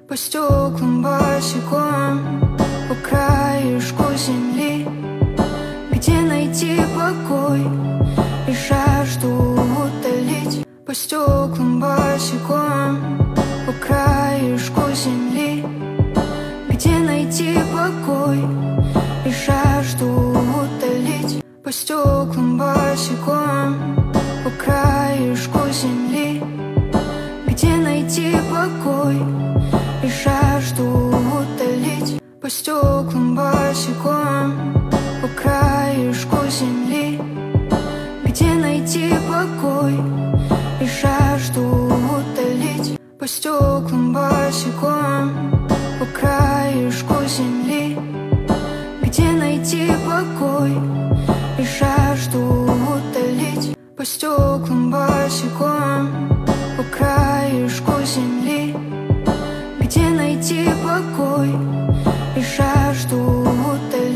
По стеклам босиком, по краешку земли, где найти покой и жажду утолить. По стеклам босиком, по краешку земли, где найти покой и жажду утолить. По стеклам босиком, по краешку земли, где найти покой и жажду утолить. По стеклам босиком, по краешку земли, где найти покой и жажду утолить. По стеклам босиком, по краешку земли, где найти покой и жажду утолить. По стеклам босиком, по краешку земли, где найти покой и жажду утолить.